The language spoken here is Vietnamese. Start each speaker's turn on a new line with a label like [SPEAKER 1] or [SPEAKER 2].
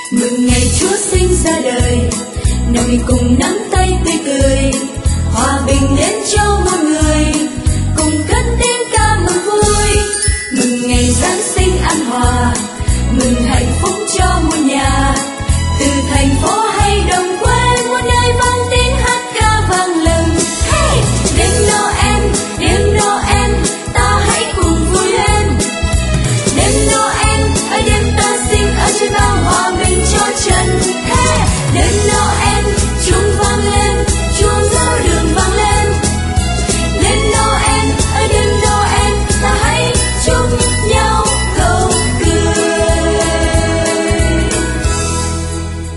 [SPEAKER 1] Mừng ngày Chúa sinh ra đời, nào mình cùng nắm tay tươi cười, hòa bình đến cho mọi người, cùng cất tiếng ca mừng vui. Mừng ngày Giáng sinh an hòa, mừng hạnh phúc cho muôn nhà,